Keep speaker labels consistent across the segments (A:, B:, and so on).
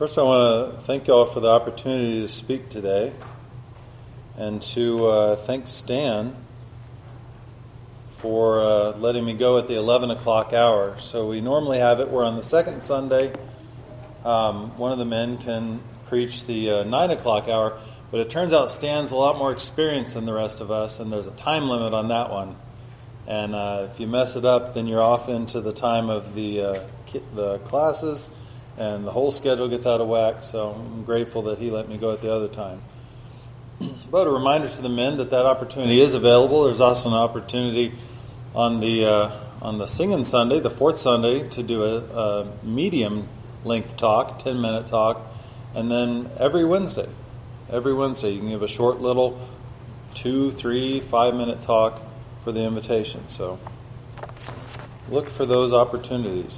A: First, I want to thank you all for the opportunity to speak today, and to thank Stan for letting me go at the 11 o'clock hour. So we normally have it where on the second Sunday, one of the men can preach the 9 o'clock hour, but it turns out Stan's a lot more experienced than the rest of us, and there's a time limit on that one. And if you mess it up, then you're off into the time of the classes, and the whole schedule gets out of whack. So I'm grateful that he let me go at the other time. But a reminder to the men that opportunity is available. There's also an opportunity on the Singing Sunday, the fourth Sunday, to do a medium length talk, 10-minute talk, and then every Wednesday you can give a short little 2, 3, 5-minute talk for the invitation. So look for those opportunities.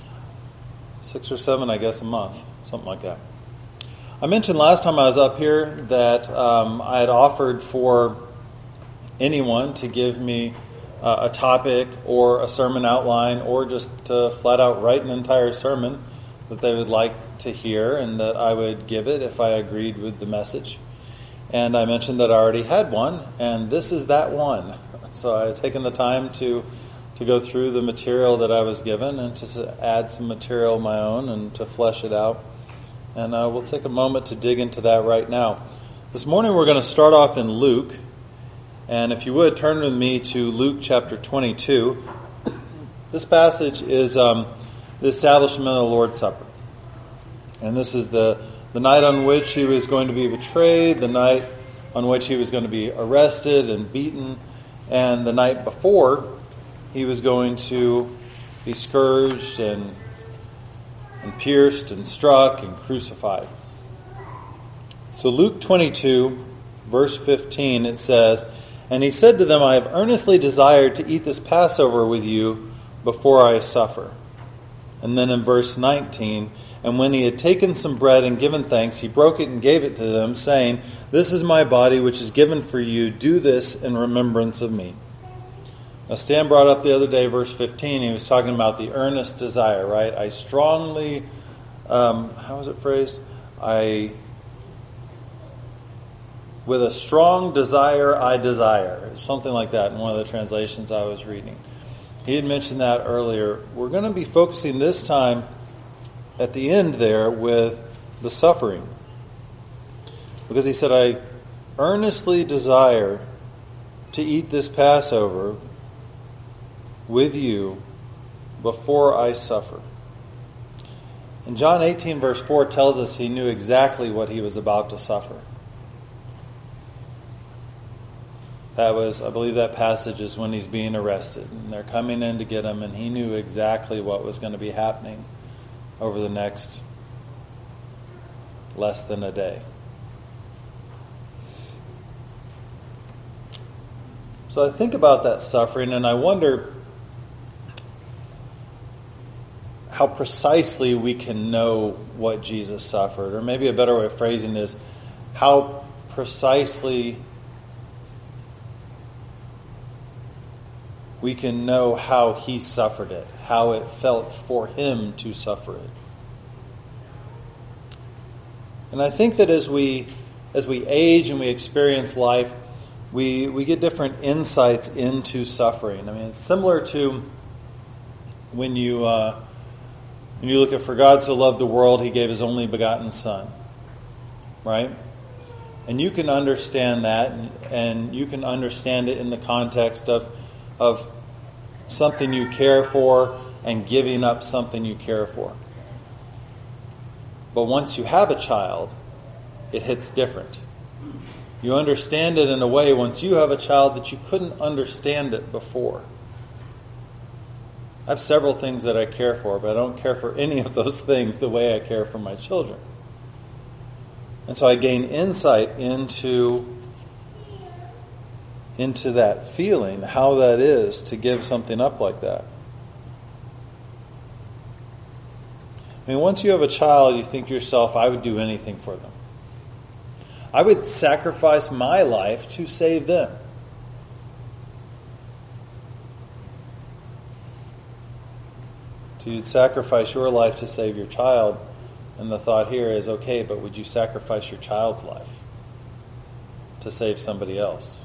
A: 6 or 7, I guess, a month, something like that. I mentioned last time I was up here that I had offered for anyone to give me a topic or a sermon outline, or just to flat out write an entire sermon that they would like to hear, and that I would give it if I agreed with the message. And I mentioned that I already had one, and this is that one. So I had taken the time to go through the material that I was given, and to add some material of my own and to flesh it out. And we'll take a moment to dig into that right now. This morning we're going to start off in Luke. And if you would, turn with me to Luke chapter 22. This passage is the establishment of the Lord's Supper. And this is the night on which he was going to be betrayed, the night on which he was going to be arrested and beaten, and the night before he was going to be scourged and pierced and struck and crucified. So Luke 22, verse 15, it says, "And he said to them, I have earnestly desired to eat this Passover with you before I suffer." And then in verse 19, "And when he had taken some bread and given thanks, he broke it and gave it to them, saying, This is my body which is given for you. Do this in remembrance of me." Now Stan brought up the other day, verse 15, he was talking about the earnest desire, right? I strongly, how was it phrased? With a strong desire, I desire. Something like that in one of the translations I was reading. He had mentioned that earlier. We're going to be focusing this time at the end there with the suffering. Because he said, I earnestly desire to eat this Passover with you before I suffer. And John 18 verse 4 tells us he knew exactly what he was about to suffer. That was, I believe that passage is when he's being arrested. And they're coming in to get him, and he knew exactly what was going to be happening over the next less than a day. So I think about that suffering, and I wonder how precisely we can know what Jesus suffered. Or maybe a better way of phrasing is how precisely we can know how he suffered it, how it felt for him to suffer it. And I think that as we age and we experience life, we get different insights into suffering. I mean, it's similar to when you look at "For God so loved the world, he gave his only begotten Son," right? And you can understand that, and you can understand it in the context of something you care for and giving up something you care for. But once you have a child, it hits different. You understand it in a way once you have a child that you couldn't understand it before. I have several things that I care for, but I don't care for any of those things the way I care for my children. And so I gain insight into that feeling, how that is to give something up like that. I mean, once you have a child, you think to yourself, I would do anything for them. I would sacrifice my life to save them. To sacrifice your life to save your child, And the thought here is, okay, but would you sacrifice your child's life to save somebody else?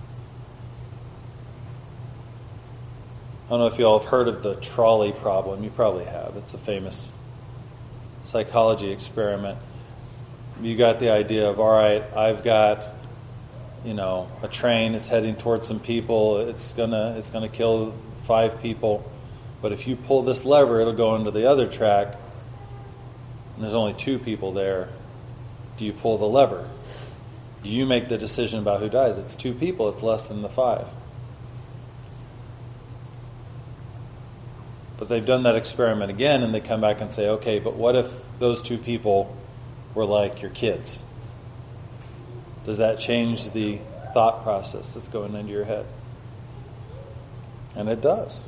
A: I don't know if you all have heard of the trolley problem. You probably have. It's a famous psychology experiment. You got the idea of, all right, I've got, a train. It's heading towards some people. It's gonna kill 5 people. But if you pull this lever, it'll go into the other track. And there's only 2 people there. Do you pull the lever? Do you make the decision about who dies? It's 2 people. It's less than the 5. But they've done that experiment again, and they come back and say, okay, but what if those 2 people were like your kids? Does that change the thought process that's going into your head? And it does.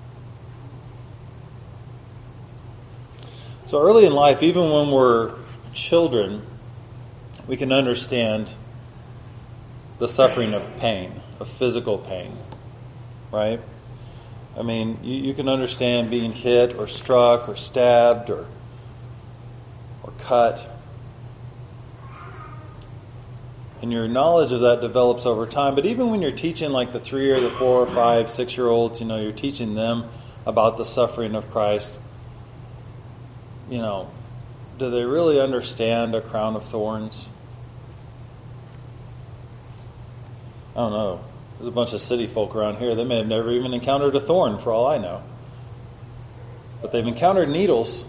A: So early in life, even when we're children, we can understand the suffering of pain, of physical pain, right? I mean, you can understand being hit or struck or stabbed or cut. And your knowledge of that develops over time. But even when you're teaching like the 3 or the 4 or 5, 6-year-olds, you're teaching them about the suffering of Christ. Do they really understand a crown of thorns? I don't know. There's a bunch of city folk around here. They may have never even encountered a thorn, for all I know. But they've encountered needles.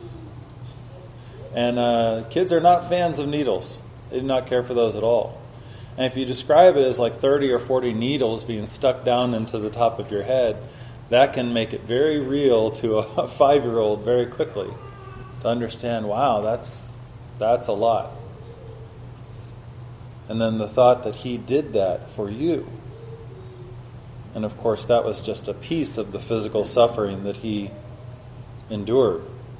A: And kids are not fans of needles. They do not care for those at all. And if you describe it as like 30 or 40 needles being stuck down into the top of your head, that can make it very real to a 5-year-old very quickly. To understand, wow, that's a lot. And then the thought that he did that for you. And of course, that was just a piece of the physical suffering that he endured.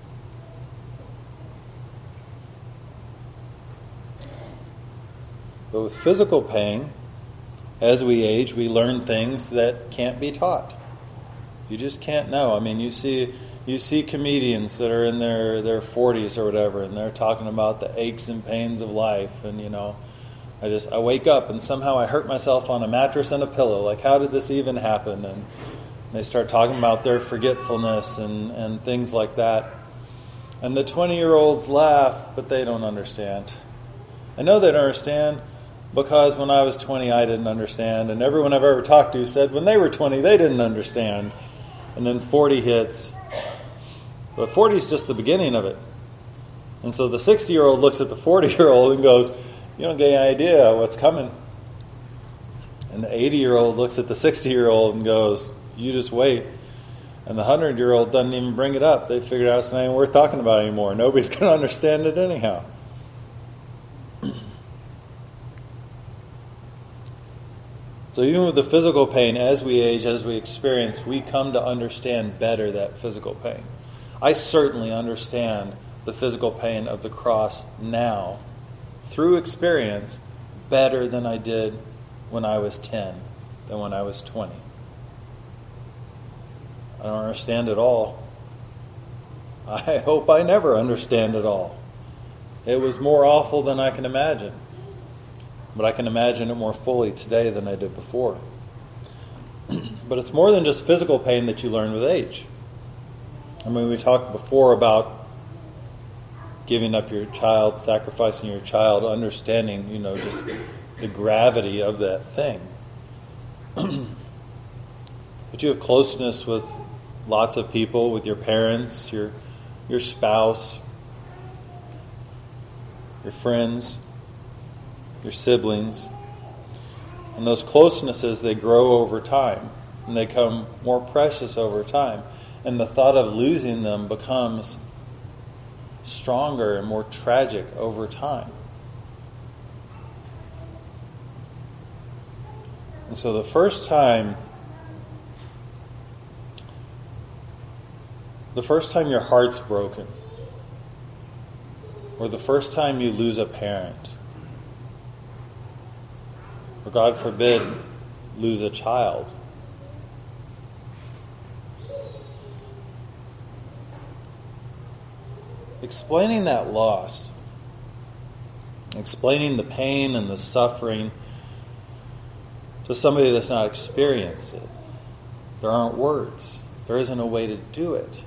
A: But with physical pain, as we age, we learn things that can't be taught. You just can't know. I mean, you see comedians that are in their 40s or whatever, and they're talking about the aches and pains of life. And, I wake up and somehow I hurt myself on a mattress and a pillow. Like, how did this even happen? And they start talking about their forgetfulness and things like that. And the 20-year-olds laugh, but they don't understand. I know they don't understand because when I was 20, I didn't understand. And everyone I've ever talked to said when they were 20, they didn't understand. And then 40 hits. But 40 is just the beginning of it. And so the 60-year-old looks at the 40-year-old and goes, you don't get any idea what's coming. And the 80-year-old looks at the 60-year-old and goes, you just wait. And the 100-year-old doesn't even bring it up. They figured out it's not even worth talking about anymore. Nobody's going to understand it anyhow. So even with the physical pain, as we age, as we experience, we come to understand better that physical pain. I certainly understand the physical pain of the cross now, through experience, better than I did when I was 10, than when I was 20. I don't understand it all. I hope I never understand it all. It was more awful than I can imagine. But I can imagine it more fully today than I did before. But it's more than just physical pain that you learn with age. I mean, we talked before about giving up your child, sacrificing your child, understanding, just the gravity of that thing. But you have closeness with lots of people, with your parents, your spouse, your friends, your siblings. And those closenesses, they grow over time. And they become more precious over time. And the thought of losing them becomes stronger and more tragic over time. And so the first time your heart's broken, or the first time you lose a parent, or God forbid, lose a child, explaining that loss, explaining the pain and the suffering to somebody that's not experienced it. There aren't words. There isn't a way to do it.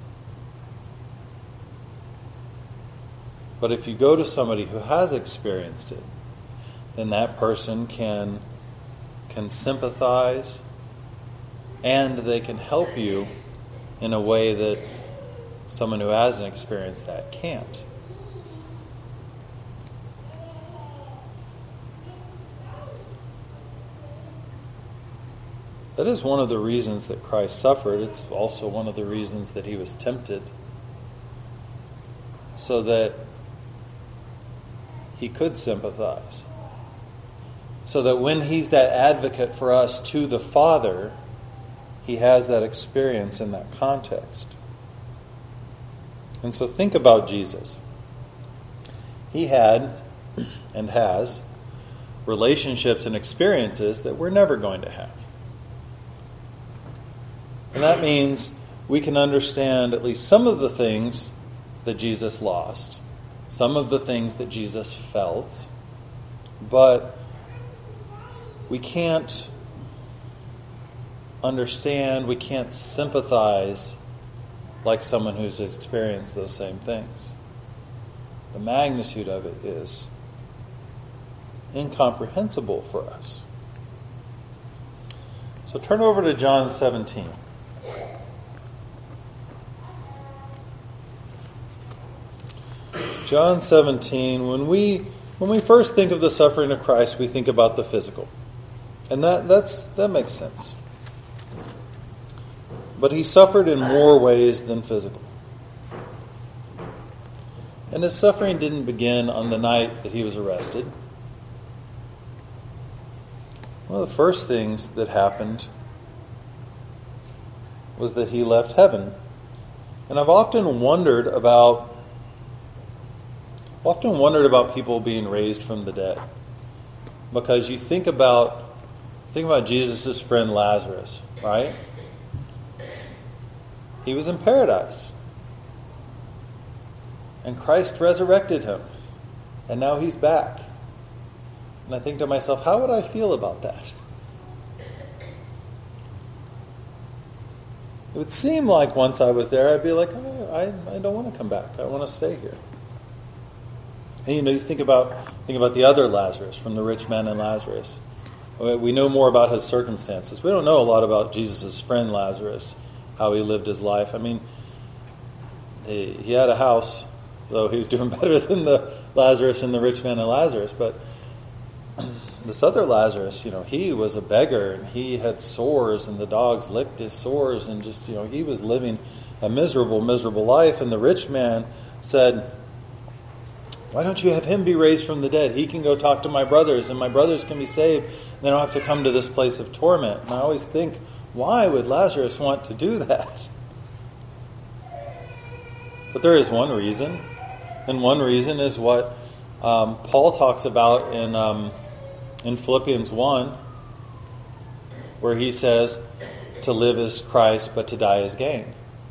A: But if you go to somebody who has experienced it, then that person can sympathize, and they can help you in a way that someone who hasn't experienced that can't. That is one of the reasons that Christ suffered. It's also one of the reasons that he was tempted, so that he could sympathize. So that when he's that advocate for us to the Father, he has that experience in that context. And so think about Jesus. He had and has relationships and experiences that we're never going to have. And that means we can understand at least some of the things that Jesus lost, some of the things that Jesus felt, but we can't understand, we can't sympathize like someone who's experienced those same things. The magnitude of it is incomprehensible for us. So turn over to John 17. John 17, when we first think of the suffering of Christ, we think about the physical. And that makes sense. But he suffered in more ways than physical. And his suffering didn't begin on the night that he was arrested. One of the first things that happened was that he left heaven. And I've often wondered about people being raised from the dead. Because you think about Jesus' friend Lazarus, right? He was in paradise. And Christ resurrected him. And now he's back. And I think to myself, how would I feel about that? It would seem like once I was there, I'd be like, I don't want to come back. I want to stay here. And you think about the other Lazarus, from the rich man and Lazarus. We know more about his circumstances. We don't know a lot about Jesus' friend Lazarus, how he lived his life. I mean, he had a house, though he was doing better than the Lazarus and the rich man and Lazarus. But this other Lazarus, he was a beggar, and he had sores, and the dogs licked his sores, and just, he was living a miserable, miserable life. And the rich man said, why don't you have him be raised from the dead? He can go talk to my brothers, and my brothers can be saved. They don't have to come to this place of torment. And I always think, why would Lazarus want to do that? But there is one reason. And one reason is what Paul talks about in Philippians 1, where he says, to live is Christ, but to die is gain.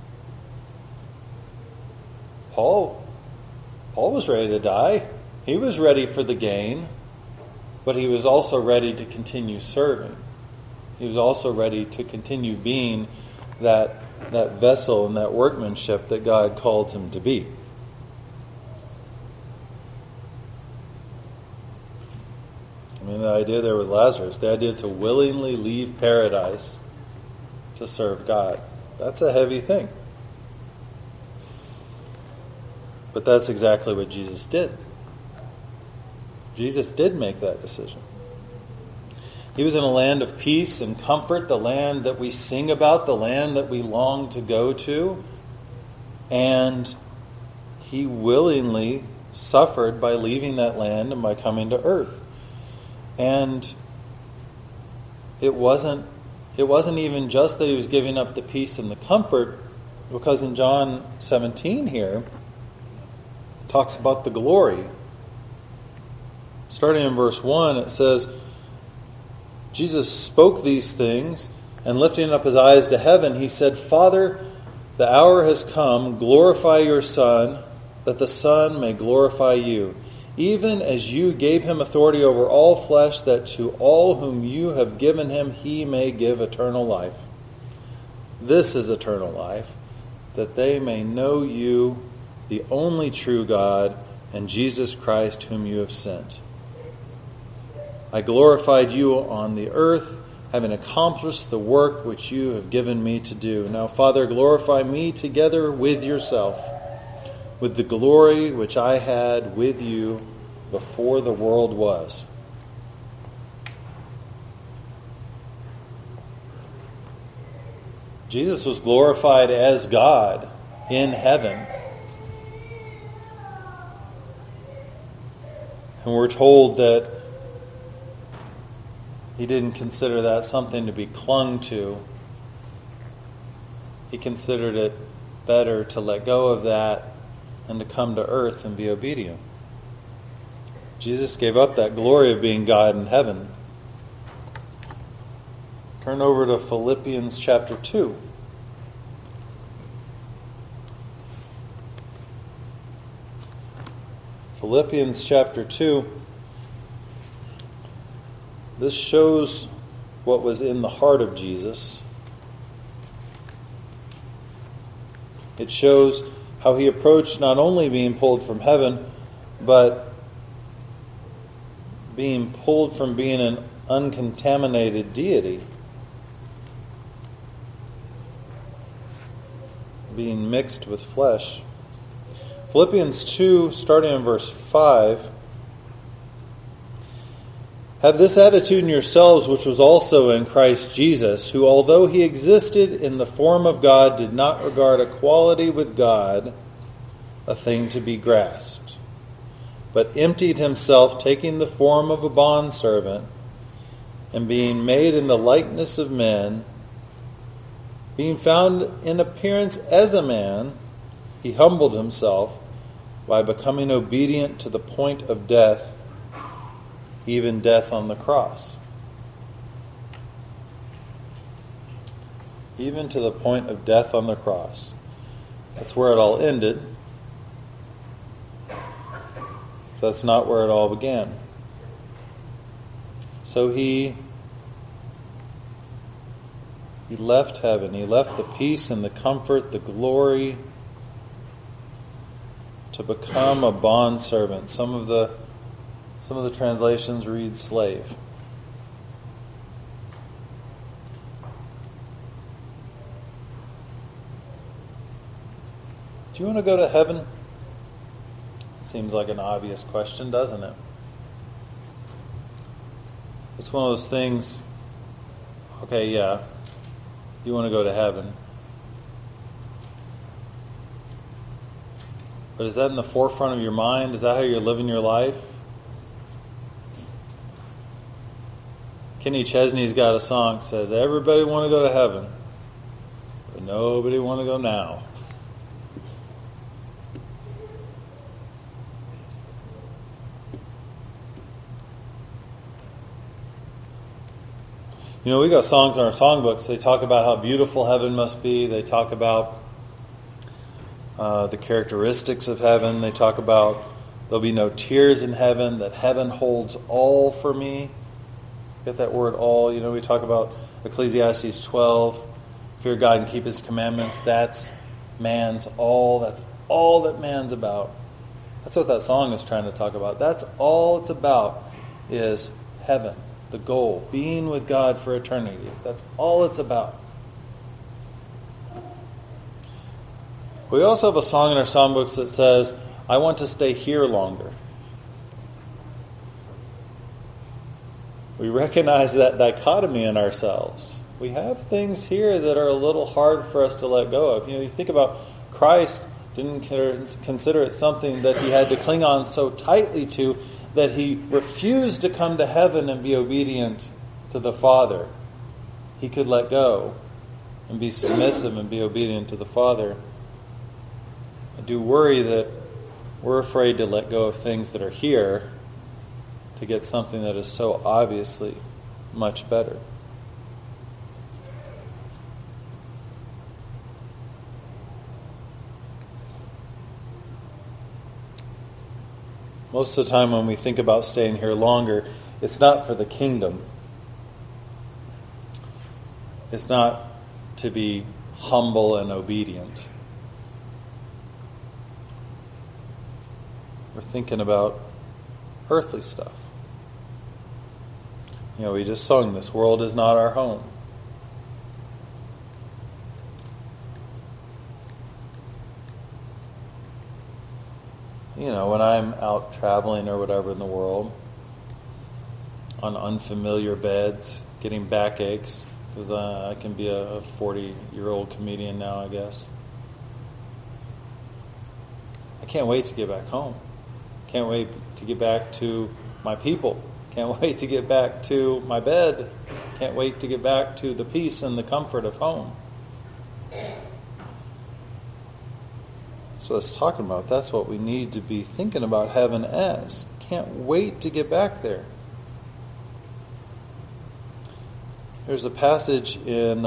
A: Paul was ready to die. He was ready for the gain, but he was also ready to continue serving. He was also ready to continue being that vessel and that workmanship that God called him to be. I mean, the idea there with Lazarus, the idea to willingly leave paradise to serve God, that's a heavy thing. But that's exactly what Jesus did. Jesus did make that decision. He was in a land of peace and comfort, the land that we sing about, the land that we long to go to. And he willingly suffered by leaving that land and by coming to earth. And it wasn't even just that he was giving up the peace and the comfort, because in John 17 here, it talks about the glory. Starting in verse 1, it says, Jesus spoke these things, and lifting up his eyes to heaven, he said, Father, the hour has come, glorify your Son, that the Son may glorify you, even as you gave him authority over all flesh, that to all whom you have given him he may give eternal life. This is eternal life, that they may know you, the only true God, and Jesus Christ whom you have sent. I glorified you on the earth, having accomplished the work which you have given me to do. Now, Father, glorify me together with yourself, with the glory which I had with you before the world was. Jesus was glorified as God in heaven. And we're told that he didn't consider that something to be clung to. He considered it better to let go of that and to come to earth and be obedient. Jesus gave up that glory of being God in heaven. Turn over to Philippians chapter 2. Philippians chapter 2. This shows what was in the heart of Jesus. It shows how he approached not only being pulled from heaven, but being pulled from being an uncontaminated deity. Being mixed with flesh. Philippians 2, starting in verse 5. Have this attitude in yourselves, which was also in Christ Jesus, who, although he existed in the form of God, did not regard equality with God a thing to be grasped, but emptied himself, taking the form of a bondservant, and being made in the likeness of men, being found in appearance as a man, he humbled himself by becoming obedient to the point of death, even death on the cross. Even to the point of death on the cross. That's where it all ended. That's not where it all began. So he left heaven. He left the peace and the comfort, the glory, to become a bondservant. Some of the translations read slave. Do you want to go to heaven? Seems like an obvious question, doesn't it? It's one of those things, okay, yeah, you want to go to heaven. But is that in the forefront of your mind? Is that how you're living your life? Kenny Chesney's got a song that says, everybody want to go to heaven, but nobody want to go now. You know, we got songs in our songbooks. They talk about how beautiful heaven must be. They talk about the characteristics of heaven. They talk about there'll be no tears in heaven, that heaven holds all for me. Get that word all. You know, we talk about Ecclesiastes 12, fear God and keep his commandments. That's man's all. That's all that man's about. That's what that song is trying to talk about. That's all it's about, is heaven, the goal, being with God for eternity. That's all it's about. We also have a song in our songbooks that says, I want to stay here longer. We recognize that dichotomy in ourselves. We have things here that are a little hard for us to let go of. You know, you think about Christ didn't consider it something that he had to cling on so tightly to that he refused to come to heaven and be obedient to the Father. He could let go and be submissive and be obedient to the Father. I do worry that we're afraid to let go of things that are here to get something that is so obviously much better. Most of the time when we think about staying here longer, it's not for the kingdom. It's not to be humble and obedient. We're thinking about earthly stuff. We just sung, "This world is not our home." When I'm out traveling or whatever in the world, on unfamiliar beds, getting backaches, because I can be a 40-year-old comedian now, I guess. I can't wait to get back home. Can't wait to get back to my people. Can't wait to get back to my bed. Can't wait to get back to the peace and the comfort of home. That's what I was talking about. That's what we need to be thinking about heaven as. Can't wait to get back there. There's a passage in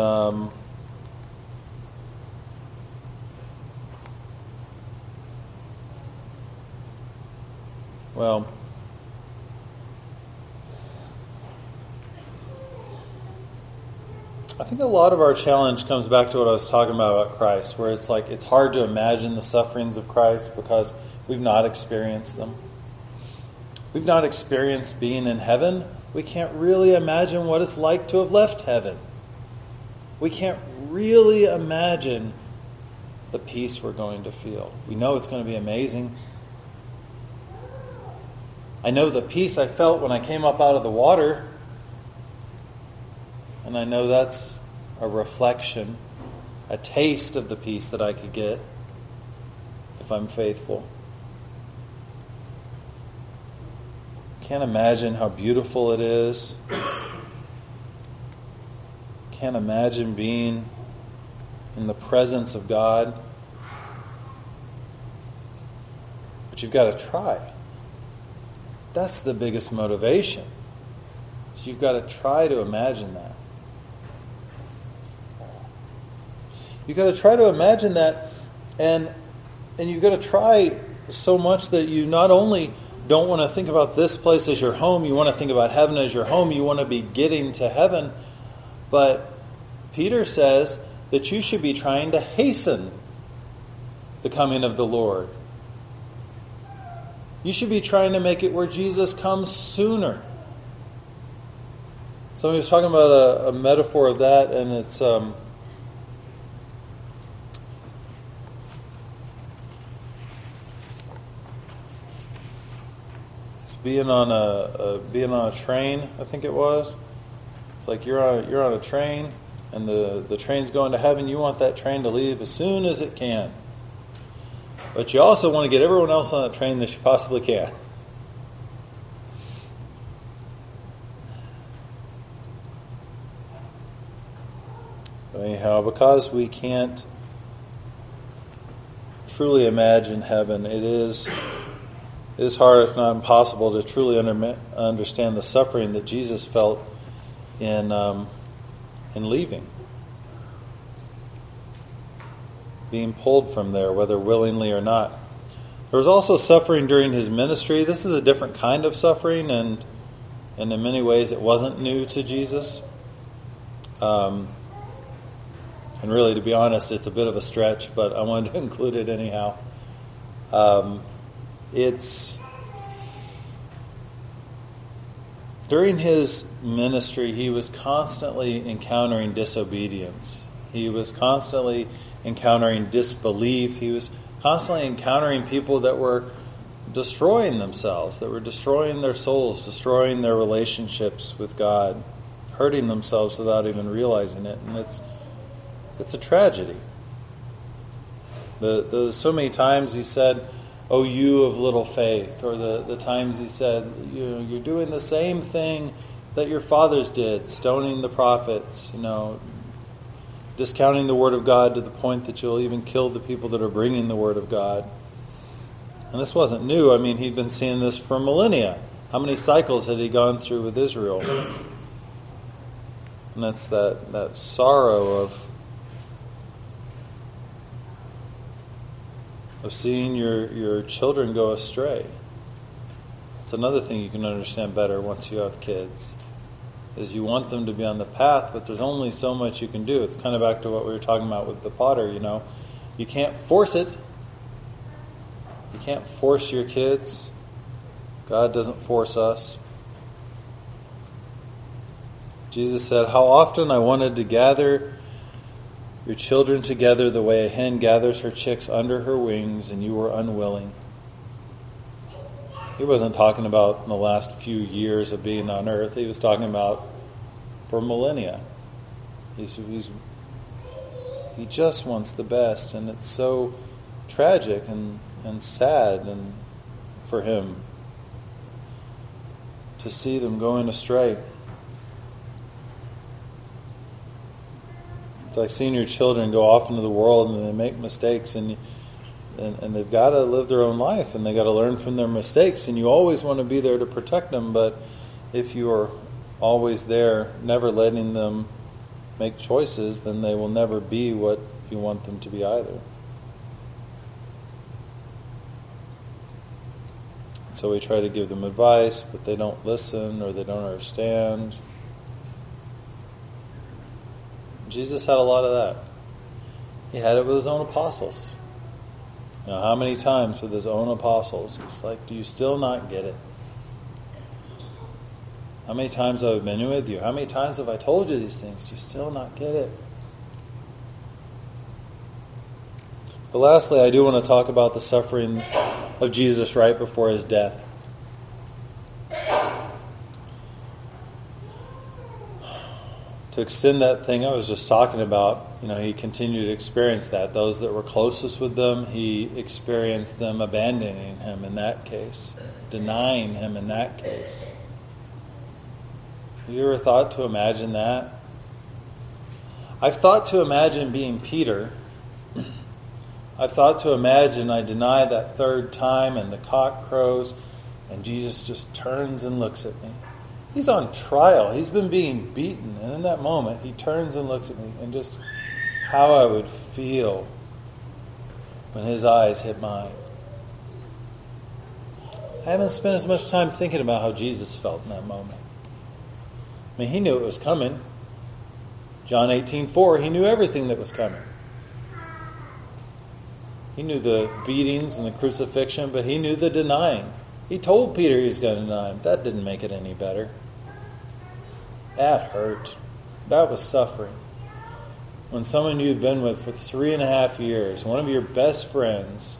A: I think a lot of our challenge comes back to what I was talking about Christ, where it's like it's hard to imagine the sufferings of Christ because we've not experienced them. We've not experienced being in heaven. We can't really imagine what it's like to have left heaven. We can't really imagine the peace we're going to feel. We know it's going to be amazing. I know the peace I felt when I came up out of the water. And I know that's a reflection, a taste of the peace that I could get if I'm faithful. Can't imagine how beautiful it is. Can't imagine being in the presence of God. But you've got to try. That's the biggest motivation. So you've got to try to imagine that. You've got to try to imagine that, and you've got to try so much that you not only don't want to think about this place as your home, you want to think about heaven as your home, you want to be getting to heaven, but Peter says that you should be trying to hasten the coming of the Lord. You should be trying to make it where Jesus comes sooner. Somebody was talking about a metaphor of that, and it's being on a train. I think it was. It's like you're on a train, and the train's going to heaven. You want that train to leave as soon as it can, but you also want to get everyone else on that train that you possibly can. Anyhow, because we can't truly imagine heaven, it is hard, if not impossible, to truly understand the suffering that Jesus felt in leaving, being pulled from there, whether willingly or not. There was also suffering during his ministry. This is a different kind of suffering, and in many ways it wasn't new to Jesus. And really, to be honest, it's a bit of a stretch, but I wanted to include it anyhow. During his ministry, he was constantly encountering disobedience. He was constantly encountering disbelief. He was constantly encountering people that were destroying themselves, that were destroying their souls, destroying their relationships with God, hurting themselves without even realizing it. And it's a tragedy. So many times he said, "Oh, you of little faith," or the times he said, "You're doing the same thing that your fathers did, stoning the prophets, discounting the word of God to the point that you'll even kill the people that are bringing the word of God." And this wasn't new. I mean, he'd been seeing this for millennia. How many cycles had he gone through with Israel? And that's that sorrow of seeing your children go astray. It's another thing you can understand better once you have kids, is you want them to be on the path, but there's only so much you can do. It's kind of back to what we were talking about with the potter, You can't force it. You can't force your kids. God doesn't force us. Jesus said, "How often I wanted to gather your children together the way a hen gathers her chicks under her wings, and you were unwilling." He wasn't talking about in the last few years of being on earth. He was talking about for millennia. He just wants the best, and it's so tragic and sad and for him to see them going astray. It's like seeing your children go off into the world and they make mistakes, and they've got to live their own life, and they've got to learn from their mistakes, and you always want to be there to protect them, but if you are always there, never letting them make choices, then they will never be what you want them to be either. So we try to give them advice, but they don't listen or they don't understand. Jesus had a lot of that. He had it with his own apostles. How many times with his own apostles, he's like, "Do you still not get it? How many times have I been with you? How many times have I told you these things? Do you still not get it?" But lastly, I do want to talk about the suffering of Jesus right before his death. To extend that thing I was just talking about, he continued to experience that. Those that were closest with them, he experienced them abandoning him in that case, denying him in that case. Have you ever thought to imagine that? I've thought to imagine being Peter. I've thought to imagine I deny that third time and the cock crows and Jesus just turns and looks at me. He's on trial. He's been being beaten. And in that moment, he turns and looks at me, and just how I would feel when his eyes hit mine. I haven't spent as much time thinking about how Jesus felt in that moment. I mean, he knew it was coming. John 18:4, he knew everything that was coming. He knew the beatings and the crucifixion, but he knew the denying. He told Peter he was going to deny him. That didn't make it any better. That hurt. That was suffering. When someone you'd been with for 3.5 years, one of your best friends,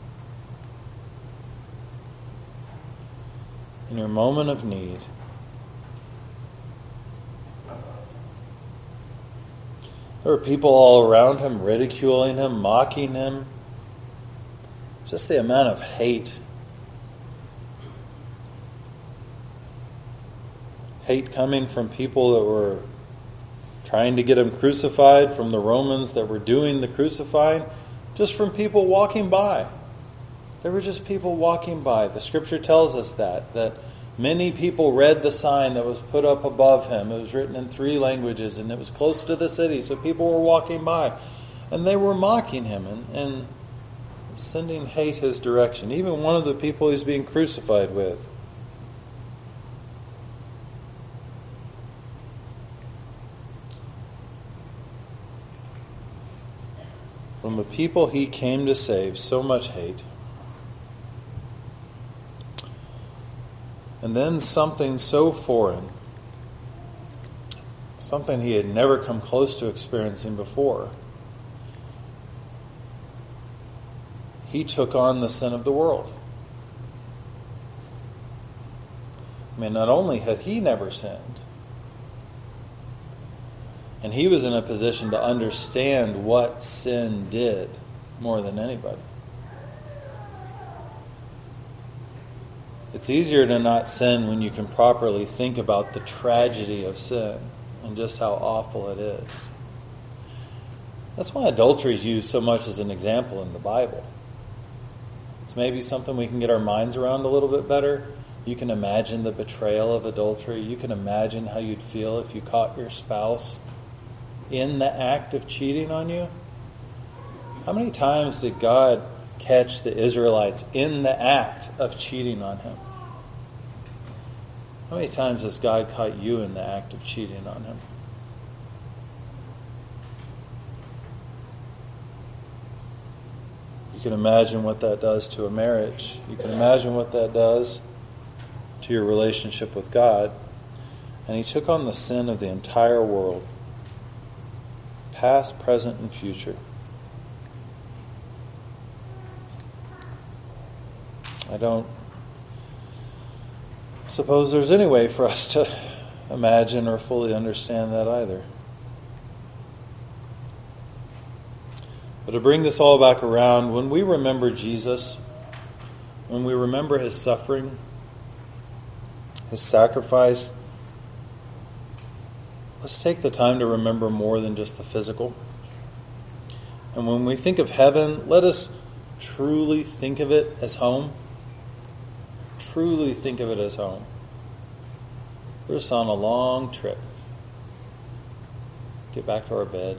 A: in your moment of need, there were people all around him ridiculing him, mocking him. Just the amount of hate. Hate coming from people that were trying to get him crucified, from the Romans that were doing the crucifying, just from people walking by. There were just people walking by. The scripture tells us that many people read the sign that was put up above him. It was written in 3 languages, and it was close to the city, so people were walking by. And they were mocking him and sending hate his direction. Even one of the people he's being crucified with. From the people he came to save, so much hate. And then something so foreign, something he had never come close to experiencing before. He took on the sin of the world. I mean, not only had he never sinned, and he was in a position to understand what sin did more than anybody. It's easier to not sin when you can properly think about the tragedy of sin and just how awful it is. That's why adultery is used so much as an example in the Bible. It's maybe something we can get our minds around a little bit better. You can imagine the betrayal of adultery. You can imagine how you'd feel if you caught your spouse in the act of cheating on you. How many times did God catch the Israelites in the act of cheating on him? How many times has God caught you in the act of cheating on Him? You can imagine what that does to a marriage. You can imagine what that does to your relationship with God. And He took on the sin of the entire world, past, present, and future. I don't suppose there's any way for us to imagine or fully understand that either. But to bring this all back around, when we remember Jesus, when we remember His suffering, His sacrifice, let's take the time to remember more than just the physical. And when we think of heaven, let us truly think of it as home. Truly think of it as home. We're just on a long trip. Get back to our bed.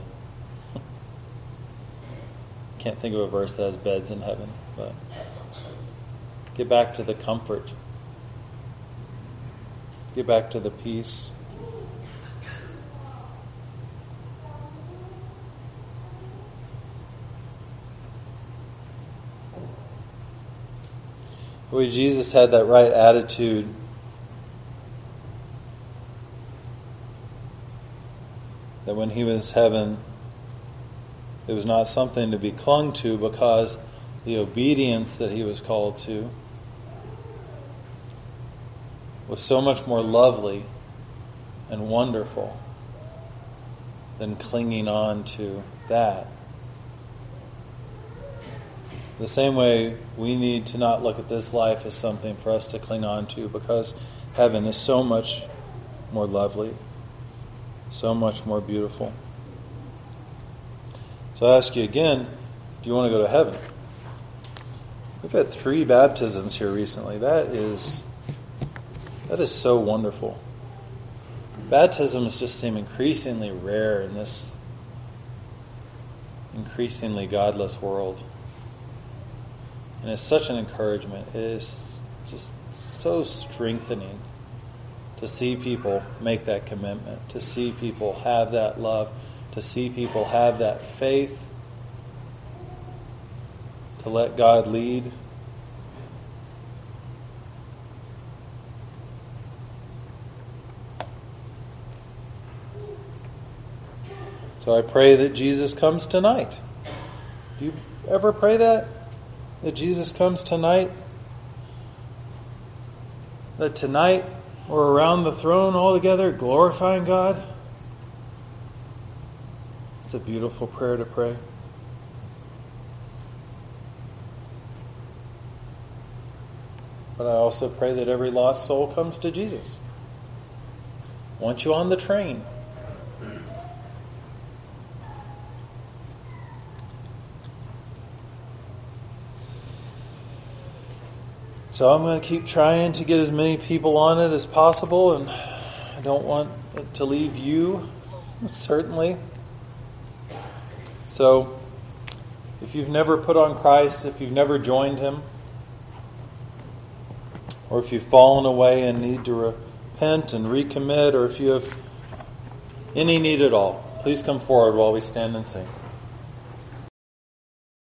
A: Can't think of a verse that has beds in heaven, but get back to the comfort. Get back to the peace. The way Jesus had that right attitude, that when He was in heaven, it was not something to be clung to, because the obedience that He was called to was so much more lovely and wonderful than clinging on to that. The same way, we need to not look at this life as something for us to cling on to, because heaven is so much more lovely, so much more beautiful. So I ask you again, do you want to go to heaven? We've had 3 baptisms here recently. That is so wonderful. Baptisms just seem increasingly rare in this increasingly godless world. And it's such an encouragement. It is just so strengthening to see people make that commitment, to see people have that love, to see people have that faith, to let God lead. So I pray that Jesus comes tonight. Do you ever pray that? That Jesus comes tonight? That tonight we're around the throne all together glorifying God? It's a beautiful prayer to pray. But I also pray that every lost soul comes to Jesus. I want you on the train. So I'm going to keep trying to get as many people on it as possible, and I don't want it to leave you, certainly. So if you've never put on Christ, if you've never joined Him, or if you've fallen away and need to repent and recommit, or if you have any need at all, please come forward while we stand and sing.